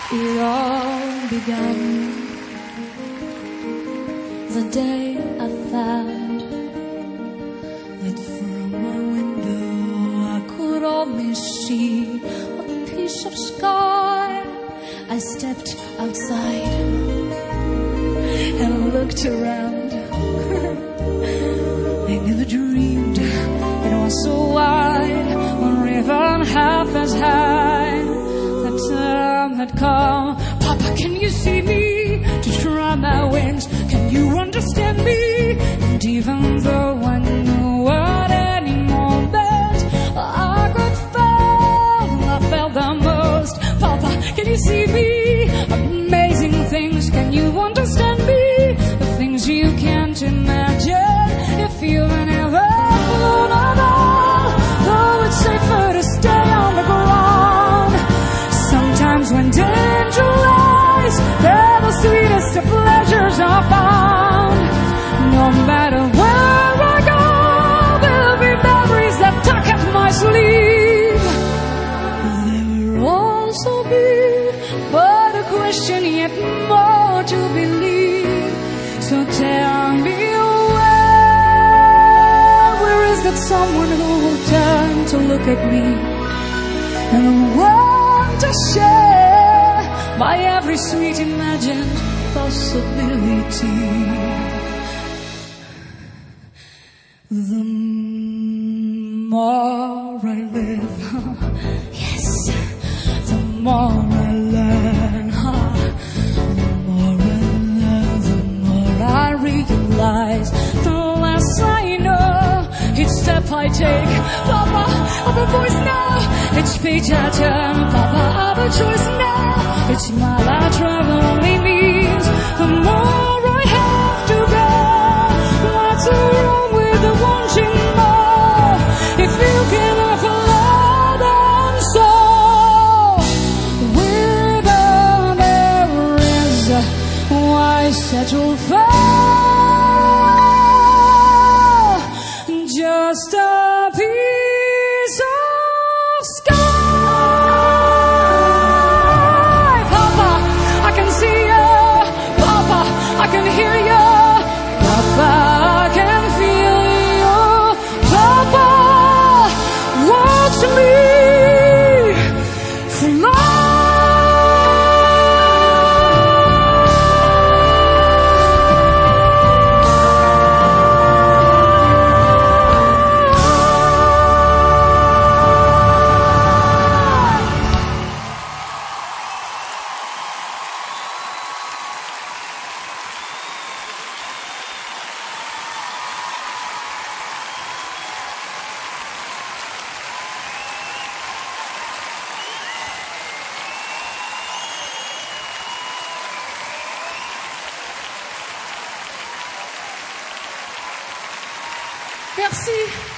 It all began the day I found that from my window I could only see a piece of sky. I stepped outside and looked around. I never dreamed it was so wide or even half as high. The time had come. Papa, can you see me? To try my wings, can you understand me? And even though I knew at any moment I could fall, I felt the most. Papa, can you see me? Amazing things, can you understand me? The things you can't imagine if you've never flown at all. Though it's safer to stay on the ground. Sometimes when danger lies, there the sweetest of pleasures are found. No matter where I go, there'll be memories that tuck at my sleeve. They will also be but a question, yet more to believe. So tell me where is that someone who will turn to look at me and want to share my every sweet imagined possibility. The more I live, yes, the more I learn. The more I learn, the more I realize. The less I know, each step I take. Papa, I've a voice now. Each page I turn. Papa, I've a choice now. Each mile I travel only means the more I have to go. What's wrong with the wanting more? If you can have love and soul, without there is, why settle for just a piece of sky? Papa, I can see you. Papa, I can hear you. Papa, I can feel you. Papa, watch me fly. Merci.